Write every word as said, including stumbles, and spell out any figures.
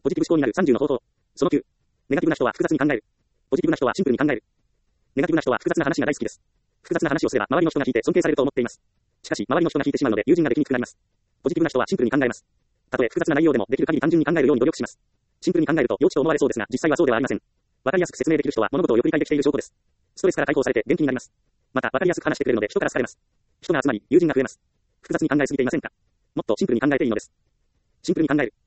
ポジティブ思考になるさんじゅうの方法。そのきゅう。ネガティブな人は複雑に考える。ポジティブな人はシンプルに考える。ネガティブな人は複雑な話が大好きです。複雑な話をすれば周りの人が聞いて尊敬されると思っています。しかし周りの人が聞いてしまうので友人ができにくくなります。ポジティブな人はシンプルに考えます。たとえ複雑な内容でもできる限り単純に考えるように努力します。シンプルに考えると幼稚と思われそうですが実際はそうではありません。わかりやすく説明できる人は物事をよく理解できている証拠です。ストレスから解放されて元気になります。またわかりやすく話してくれるので人から好かれます。人が集まり友人が増えます。複雑に考えすぎていませんか？もっとシンプルに考えていいのです。シンプルに考える。